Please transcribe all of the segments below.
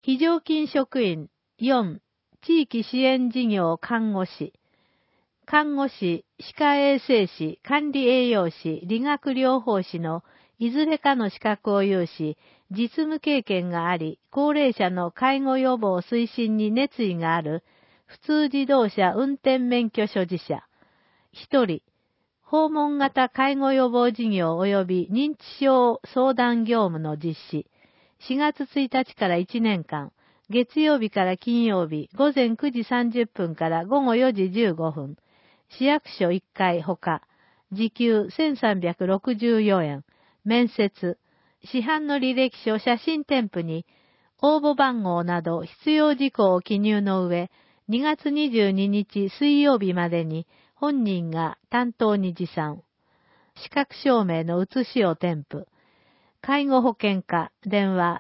非常勤職員4、地域支援事業看護師。看護師、歯科衛生士、管理栄養士、理学療法士のいずれかの資格を有し、実務経験があり、高齢者の介護予防推進に熱意がある、普通自動車運転免許所持者。1人、訪問型介護予防事業及び認知症相談業務の実施。4月1日から1年間、月曜日から金曜日、午前9時30分から午後4時15分。市役所1階ほか、時給1364円。面接。市販の履歴書写真添付に、応募番号など必要事項を記入の上、2月22日水曜日までに本人が担当に持参。資格証明の写しを添付。介護保険課電話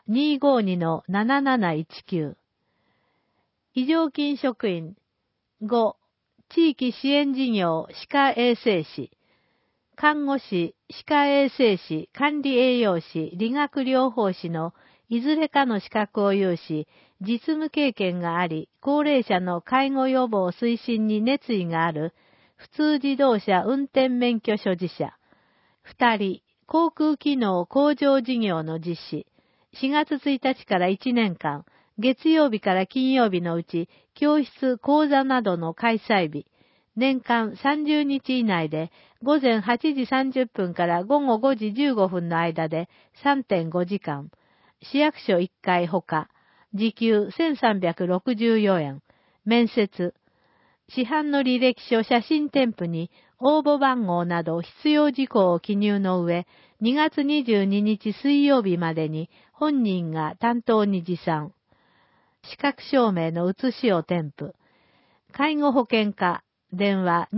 252-7719。非常勤職員5、地域支援事業歯科衛生士。看護師、歯科衛生士、管理栄養士、理学療法士のいずれかの資格を有し、実務経験があり、高齢者の介護予防推進に熱意がある、普通自動車運転免許所持者。2人、航空機能向上事業の実施。4月1日から1年間、月曜日から金曜日のうち、教室、講座などの開催日。年間30日以内で、午前8時30分から午後5時15分の間で 3.5 時間。市役所1階ほか、時給1364円。面接。市販の履歴書写真添付に応募番号など必要事項を記入の上、2月22日水曜日までに本人が担当に持参。資格証明の写しを添付。介護保険課電話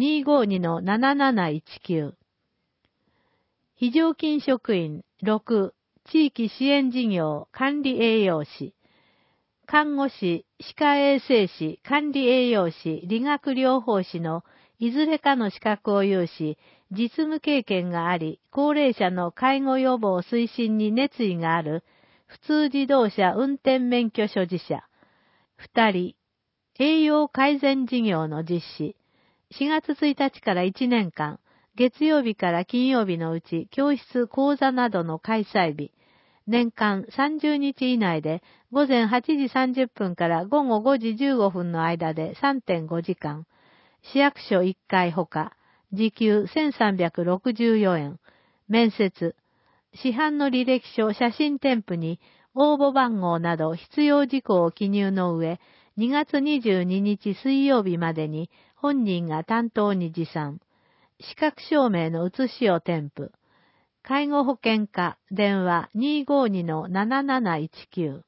252-7719。非常勤職員6、地域支援事業管理栄養士。看護師、歯科衛生士、管理栄養士、理学療法士のいずれかの資格を有し、実務経験があり、高齢者の介護予防推進に熱意がある、普通自動車運転免許所持者。2人、栄養改善事業の実施。4月1日から1年間、月曜日から金曜日のうち、教室、講座などの開催日。年間30日以内で、午前8時30分から午後5時15分の間で 3.5 時間。市役所1階ほか、時給1364円。面接。市販の履歴書写真添付に、応募番号など必要事項を記入の上、2月22日水曜日までに本人が担当に持参。資格証明の写しを添付。介護保険課電話 252-7719。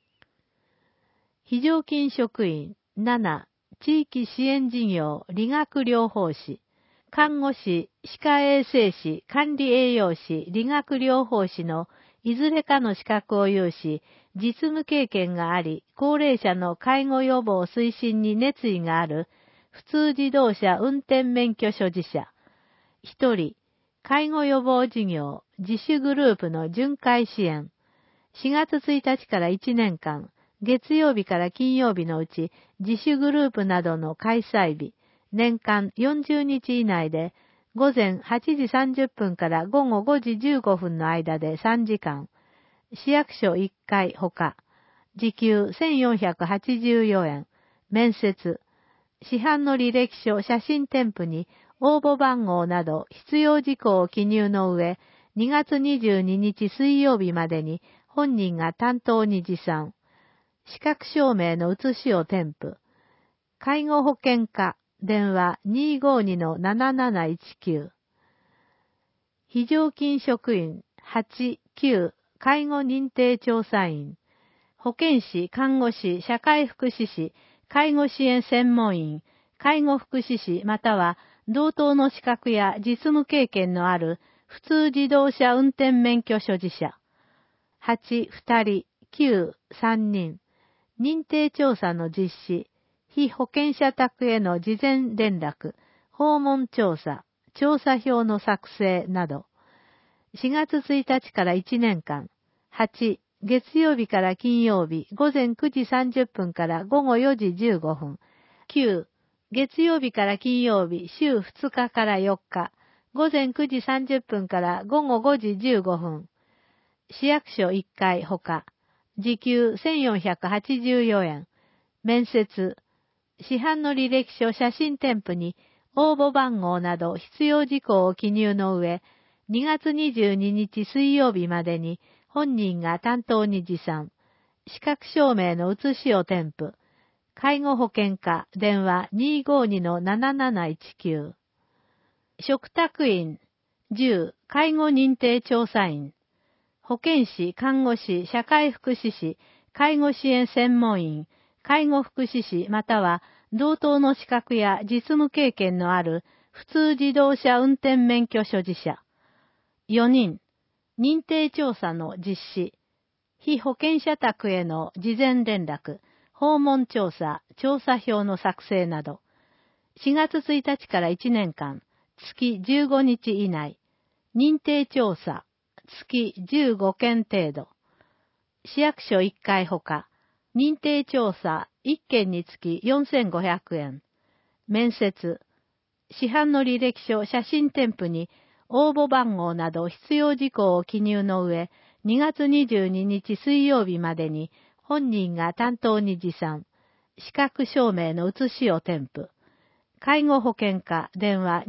非常勤職員7、地域支援事業理学療法士。看護師、歯科衛生士、管理栄養士、理学療法士のいずれかの資格を有し、実務経験があり、高齢者の介護予防推進に熱意がある、普通自動車運転免許所持者。1人、介護予防事業、自主グループの巡回支援。4月1日から1年間、月曜日から金曜日のうち、自主グループなどの開催日。年間40日以内で、午前8時30分から午後5時15分の間で3時間。市役所1階ほか、時給1484円。面接。市販の履歴書写真添付に応募番号など必要事項を記入の上、2月22日水曜日までに本人が担当に持参。資格証明の写しを添付。介護保険課電話 252-7719。非常勤職員8、9、介護認定調査員。保健師、看護師、社会福祉士、介護支援専門員、介護福祉士または同等の資格や実務経験のある普通自動車運転免許所持者。8、2人、9、3人。認定調査の実施。被保険者宅への事前連絡、訪問調査、調査票の作成など、4月1日から1年間、8、 月曜日から金曜日、午前9時30分から午後4時15分。9、月曜日から金曜日、週2日から4日、午前9時30分から午後5時15分。市役所1回ほか、時給1484円。面接、市販の履歴書写真添付に応募番号など必要事項を記入の上、2月22日水曜日までに本人が担当に持参、資格証明の写しを添付、介護保険課電話 252-7719。嘱託員、10、介護認定調査員、保健師、看護師、社会福祉士、介護支援専門員、介護福祉士または同等の資格や実務経験のある普通自動車運転免許所持者。4人、認定調査の実施、被保険者宅への事前連絡、訪問調査、調査票の作成など、4月1日から1年間、月15日以内、認定調査、月15件程度、市役所1回ほか、認定調査1件につき4500円、面接、市販の履歴書写真添付に応募番号など必要事項を記入の上、2月22日水曜日までに本人が担当に持参、資格証明の写しを添付、介護保険課電話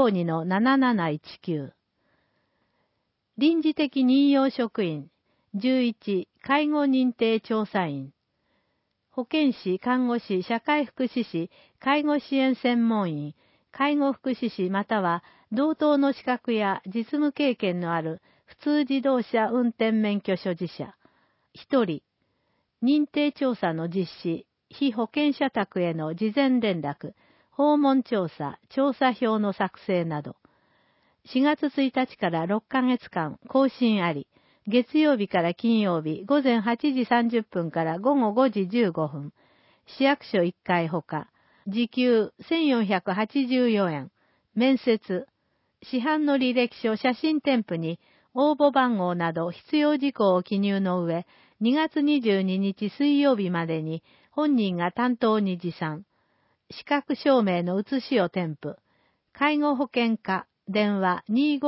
252-7719。臨時的任用職員、11、介護認定調査員、保健師、看護師、社会福祉士、介護支援専門員、介護福祉士または同等の資格や実務経験のある普通自動車運転免許所持者。1人、認定調査の実施、被保険者宅への事前連絡、訪問調査、調査票の作成など。4月1日から6ヶ月間更新あり、月曜日から金曜日午前8時30分から午後5時15分、市役所1回ほか、時給1484円、面接、市販の履歴書写真添付に応募番号など必要事項を記入の上、2月22日水曜日までに本人が担当に持参、資格証明の写しを添付、介護保険課電話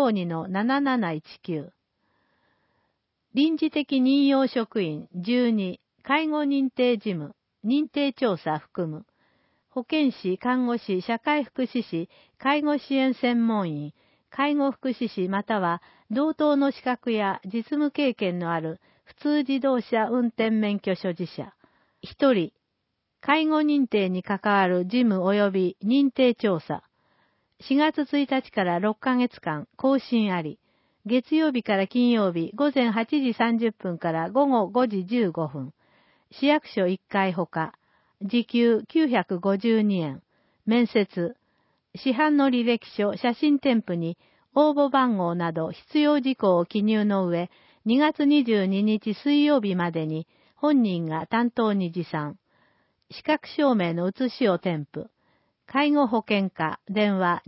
252-7719。臨時的任用職員12、介護認定事務、認定調査含む、保健師、看護師、社会福祉士、介護支援専門員、介護福祉士または同等の資格や実務経験のある普通自動車運転免許所持者。1人、介護認定に関わる事務及び認定調査。4月1日から6ヶ月間更新あり、月曜日から金曜日午前8時30分から午後5時15分、市役所1回ほか、時給952円、面接、市販の履歴書写真添付に応募番号など必要事項を記入の上、2月22日水曜日までに本人が担当に持参、資格証明の写しを添付、介護保険課電話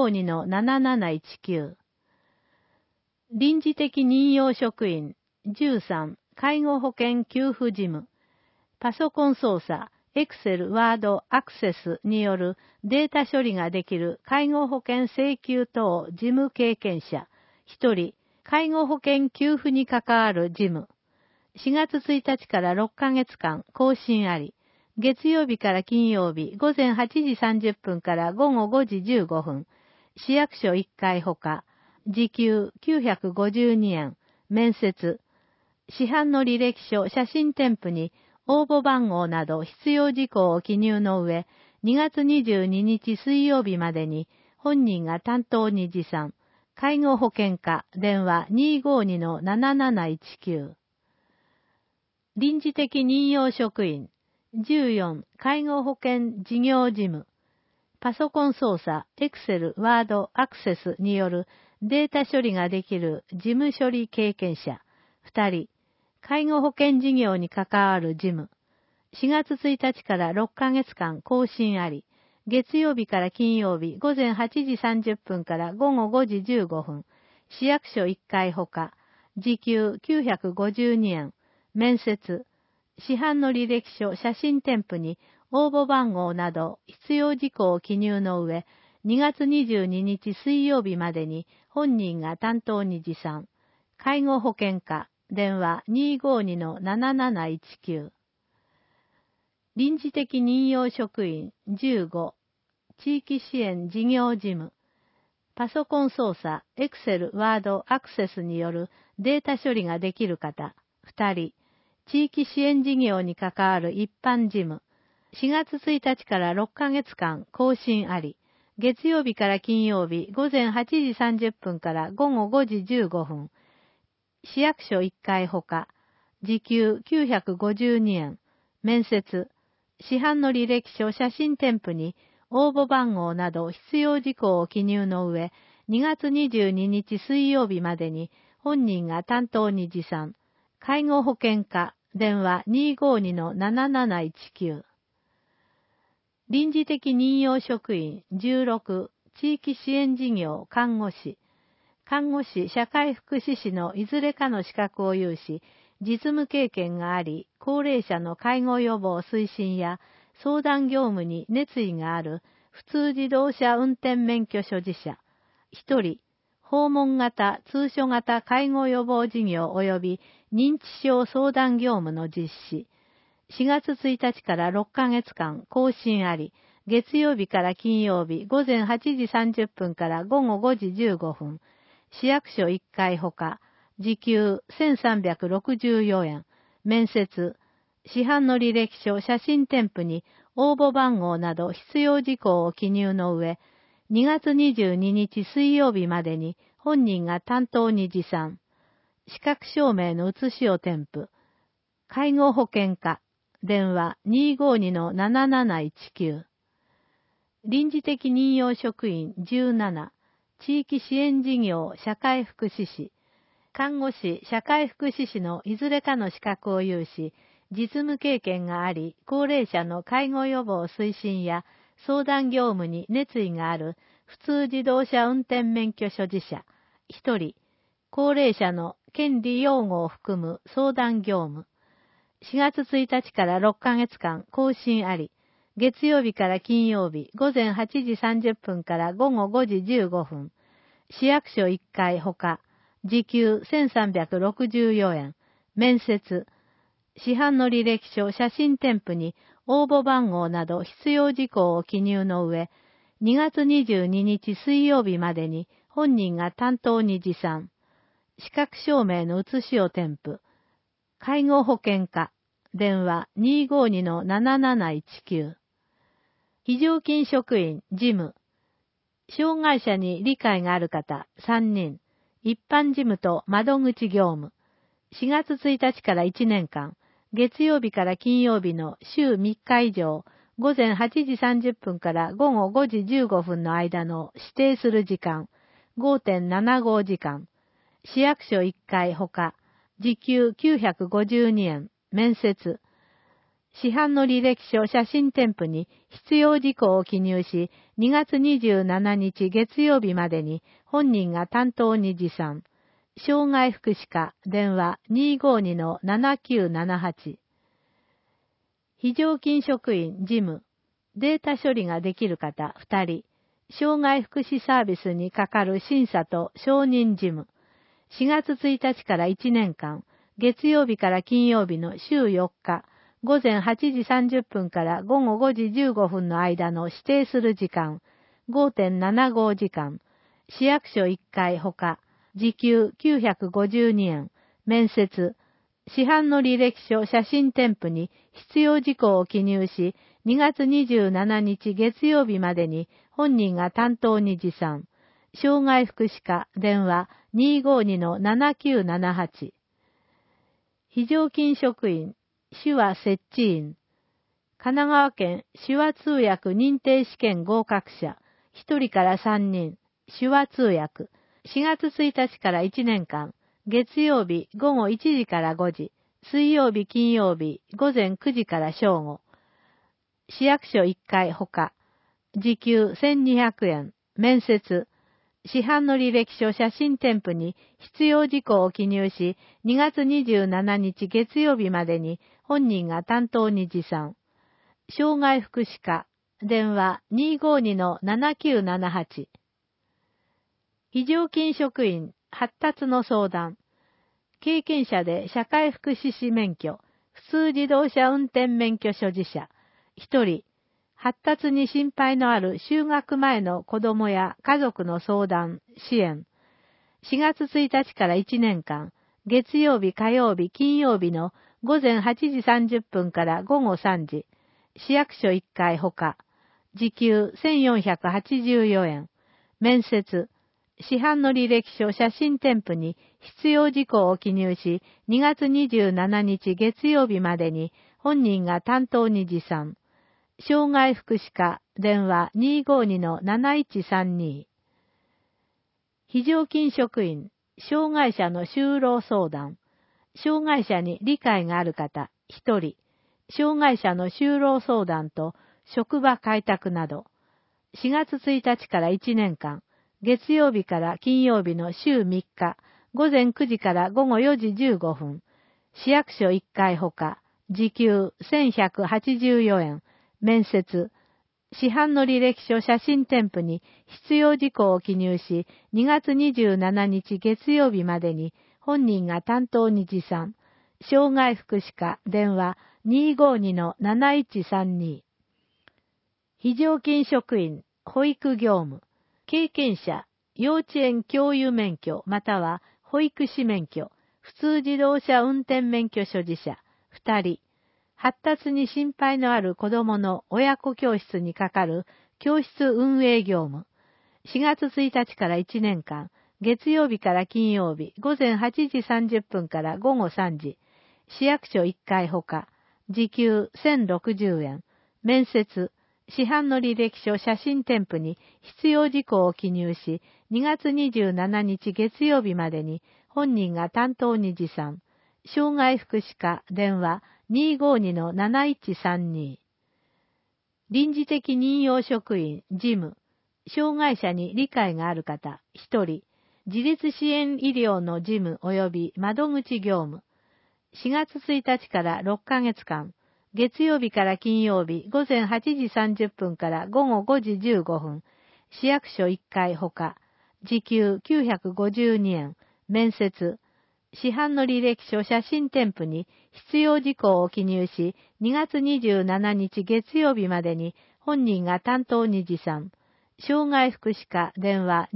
252-7719。臨時的任用職員13、介護保険給付事務、パソコン操作、Excel、Word、Access によるデータ処理ができる介護保険請求等事務経験者1人、介護保険給付に関わる事務。4月1日から6ヶ月間更新あり、月曜日から金曜日午前8時30分から午後5時15分、市役所1回ほか、時給952円、面接、市販の履歴書写真添付に応募番号など必要事項を記入の上、2月22日水曜日までに本人が担当に持参、介護保険課電話 252-7719。臨時的任用職員14、介護保険事業事務、パソコン操作、Excel、Word、Access によるデータ処理ができる事務処理経験者2人、介護保険事業に関わる事務。4月1日から6ヶ月間更新あり、月曜日から金曜日午前8時30分から午後5時15分、市役所1回ほか、時給952円、 面接、市販の履歴書、写真添付に応募番号など必要事項を記入の上、2月22日水曜日までに本人が担当に持参。介護保険課、電話 252-7719。臨時的任用職員15、地域支援事業事務。パソコン操作、Excel、Word、アクセスによるデータ処理ができる方2人。地域支援事業に関わる一般事務。4月1日から6ヶ月間更新あり。月曜日から金曜日午前8時30分から午後5時15分。市役所1回ほか。時給952円。面接。市販の履歴書、写真添付に応募番号など必要事項を記入の上、2月22日水曜日までに本人が担当に持参。介護保険課、電話 252-7719。臨時的任用職員16、地域支援事業看護師。看護師、社会福祉士のいずれかの資格を有し、実務経験があり、高齢者の介護予防推進や相談業務に熱意がある普通自動車運転免許所持者。1人、訪問型、通所型介護予防事業及び認知症相談業務の実施。4月1日から6ヶ月間更新あり、月曜日から金曜日午前8時30分から午後5時15分。市役所1回ほか。時給1364円。面接。市販の履歴書、写真添付に応募番号など必要事項を記入の上、2月22日水曜日までに本人が担当に持参。資格証明の写しを添付。介護保険課。電話 252-7719。臨時的任用職員17、地域支援事業社会福祉士。看護師、社会福祉士のいずれかの資格を有し、実務経験があり、高齢者の介護予防推進や相談業務に熱意がある普通自動車運転免許所持者。1人、高齢者の権利擁護を含む相談業務。4月1日から6ヶ月間更新あり、月曜日から金曜日午前8時30分から午後5時15分。市役所1回ほか。時給1364円。面接。市販の履歴書、写真添付に応募番号など必要事項を記入の上、2月22日水曜日までに本人が担当に持参。資格証明の写しを添付。介護保険課。電話 252-7719。非常勤職員、事務。障害者に理解がある方、3人。一般事務と窓口業務。4月1日から1年間。月曜日から金曜日の週3日以上、午前8時30分から午後5時15分の間の指定する時間、5.75 時間。市役所1回ほか。時給952円。面接。市販の履歴書、写真添付に必要事項を記入し、2月27日月曜日までに本人が担当に持参。障害福祉課、電話 252-7978。非常勤職員、事務。データ処理ができる方、2人。障害福祉サービスに係る審査と承認事務。4月1日から1年間、月曜日から金曜日の週4日、午前8時30分から午後5時15分の間の指定する時間、5.75 時間。市役所1回ほか。時給952円。面接。市販の履歴書、写真添付に必要事項を記入し、2月27日月曜日までに本人が担当に持参。障害福祉課、電話 252-7978。非常勤職員、手話設置員。神奈川県手話通訳認定試験合格者、1人から3人、手話通訳。4月1日から1年間、月曜日午後1時から5時、水曜日金曜日午前9時から正午。市役所1回ほか。時給1200円。面接。 市販の履歴書写真添付に必要事項を記入し、2月27日月曜日までに本人が担当に持参。障害福祉課、電話 252-7978。非常勤職員、発達の相談。経験者で社会福祉士免許、普通自動車運転免許所持者、1人、発達に心配のある就学前の子供や家族の相談、支援。4月1日から1年間、月曜日、火曜日、金曜日の午前8時30分から午後3時、市役所1回ほか、時給1484円、面接、市販の履歴書写真添付に必要事項を記入し、2月27日月曜日までに本人が担当に持参。障害福祉課、電話 252-7132。非常勤職員、障害者の就労相談。障害者に理解がある方、1人。障害者の就労相談と職場開拓など。4月1日から1年間、月曜日から金曜日の週3日、午前9時から午後4時15分。市役所1回ほか、時給1184円。面接、市販の履歴書写真添付に必要事項を記入し、2月27日月曜日までに本人が担当に持参。障害福祉課、電話 252-7132。非常勤職員、保育業務、経験者、幼稚園教諭免許または保育士免許、普通自動車運転免許所持者、2人。発達に心配のある子供の親子教室にかかる教室運営業務。4月1日から1年間、月曜日から金曜日、午前8時30分から午後3時。市役所1回ほか、時給1060円。面接、市販の履歴書写真添付に必要事項を記入し、2月27日月曜日までに本人が担当に持参。障害福祉課、電話252-7132。臨時的任用職員、事務、障害者に理解がある方、1人、自立支援医療の事務及び窓口業務。4月1日から6ヶ月間、月曜日から金曜日、午前8時30分から午後5時15分、市役所1回ほか、時給952円、面接、市販の履歴書写真添付に必要事項を記入し、2月27日月曜日までに本人が担当に持参。障害福祉課、電話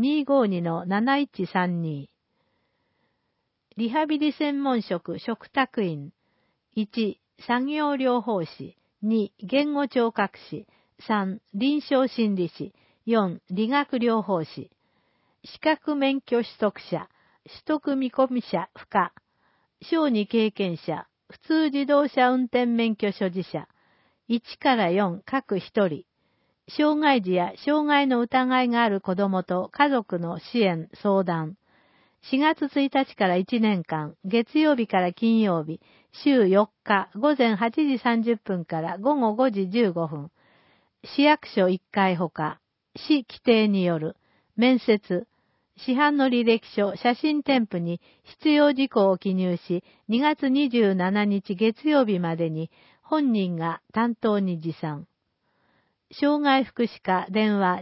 252-7132。リハビリ専門職、嘱託員。1、作業療法士。2、言語聴覚士。3、臨床心理士。4、理学療法士。資格免許取得者。取得見込み者不可。小児経験者、普通自動車運転免許所持者。1から4各1人。障害児や障害の疑いがある子供と家族の支援、相談。4月1日から1年間、月曜日から金曜日、週4日、午前8時30分から午後5時15分。市役所1回ほか、市規定による、面接、市販の履歴書、写真添付に必要事項を記入し、2月27日月曜日までに本人が担当に持参。障害福祉課、電話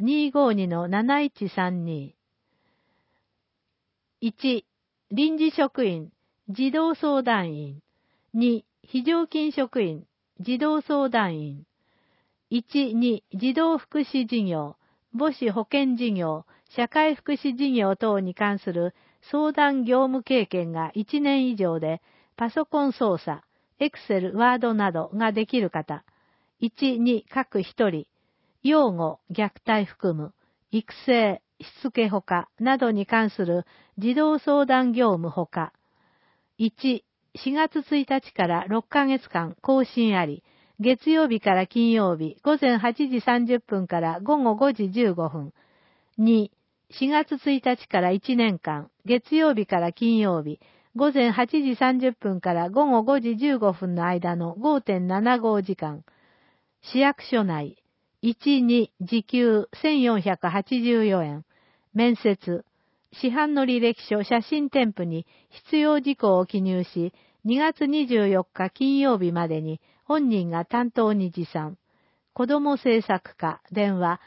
252-7132。1、臨時職員、児童相談員。2、非常勤職員、児童相談員。1、2、児童福祉事業、母子保健事業、社会福祉事業等に関する相談業務経験が1年以上で、パソコン操作、Excel、Word などができる方。1、2、各1人。養護、虐待含む、育成、しつけほかなどに関する児童相談業務ほか。1、4月1日から6ヶ月間更新あり、月曜日から金曜日午前8時30分から午後5時15分。2、4月1日から1年間、月曜日から金曜日、午前8時30分から午後5時15分の間の 5.75 時間。市役所内、1、2、時給1484円。 面接、市販の履歴書写真添付に必要事項を記入し、2月24日金曜日までに本人が担当に持参。子ども政策課、電話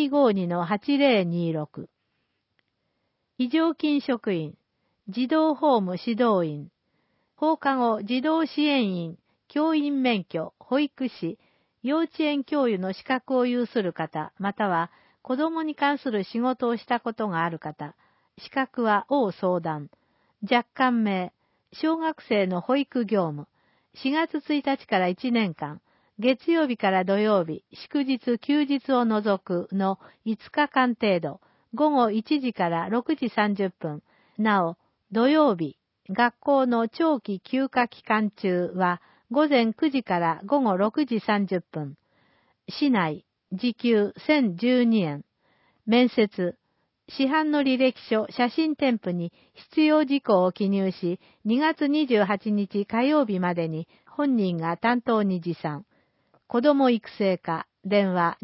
252-8026。非常勤職員、児童ホーム指導員、放課後児童支援員、教員免許、保育士、幼稚園教諭の資格を有する方、または子供に関する仕事をしたことがある方、資格は応相談、若干名、小学生の保育業務、4月1日から1年間、月曜日から土曜日、祝日休日を除くの5日間程度、午後1時から6時30分、なお、土曜日、学校の長期休暇期間中は午前9時から午後6時30分。市内、時給1012円。面接、市販の履歴書、写真添付に必要事項を記入し、2月28日火曜日までに本人が担当に持参。子ども育成課、電話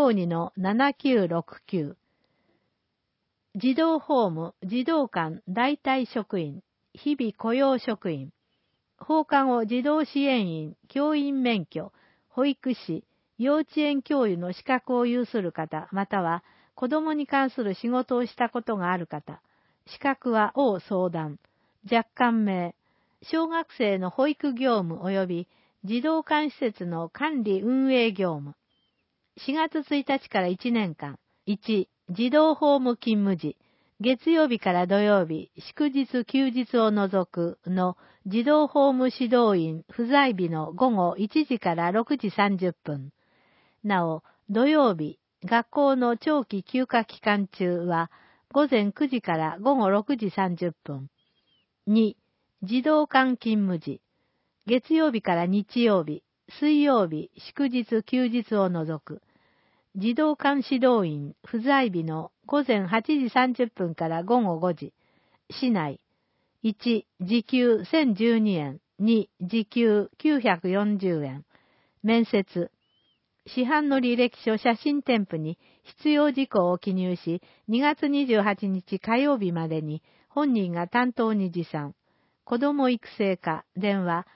252-7969。児童ホーム、児童館代替職員、日々雇用職員、放課後児童支援員、教員免許、保育士、幼稚園教諭の資格を有する方、または子供に関する仕事をしたことがある方、資格は応相談、若干名、小学生の保育業務及び児童館施設の管理運営業務、4月1日から1年間、1、児童ホーム勤務時、月曜日から土曜日、祝日休日を除くの児童ホーム指導員不在日の午後1時から6時30分。なお、土曜日、学校の長期休暇期間中は午前9時から午後6時30分。2、児童館勤務時、月曜日から日曜日、水曜日、祝日休日を除く。児童館指導員不在日の午前8時30分から午後5時。市内。1、時給1012円。2、時給940円。面接。市販の履歴書写真添付に必要事項を記入し、2月28日火曜日までに本人が担当に持参。子ども育成課、電話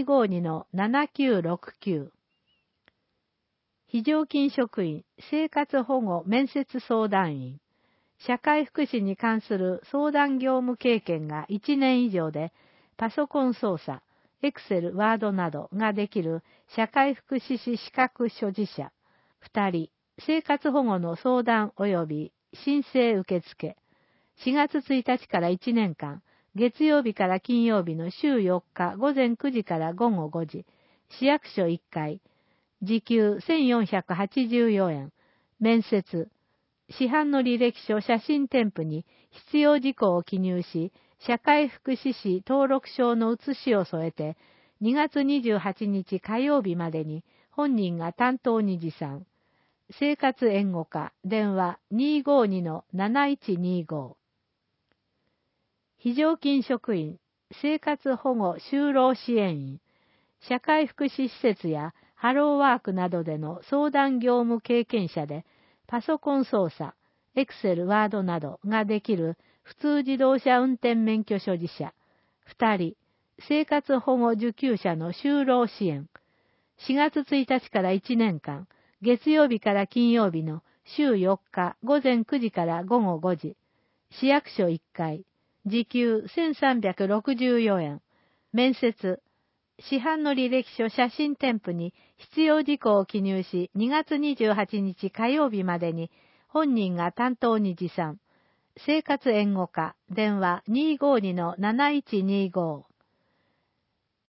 252-7969。非常勤職員、生活保護面接相談員、社会福祉に関する相談業務経験が1年以上で、パソコン操作、エクセル、ワードなどができる社会福祉士資格所持者、2人、生活保護の相談及び申請受付、4月1日から1年間、月曜日から金曜日の週4日午前9時から午後5時、市役所1階、時給1484円。面接。市販の履歴書写真添付に必要事項を記入し、社会福祉士登録証の写しを添えて、2月28日火曜日までに本人が担当に持参。生活援護課、電話 252-7125。非常勤職員、生活保護就労支援員、社会福祉施設やハローワークなどでの相談業務経験者で、パソコン操作、エクセル、ワードなどができる普通自動車運転免許所持者、2人、生活保護受給者の就労支援、4月1日から1年間、月曜日から金曜日の週4日午前9時から午後5時、市役所1階、時給1364円、面接、市販の履歴書写真添付に必要事項を記入し、2月28日火曜日までに本人が担当に持参。生活援護課、電話 252-7125。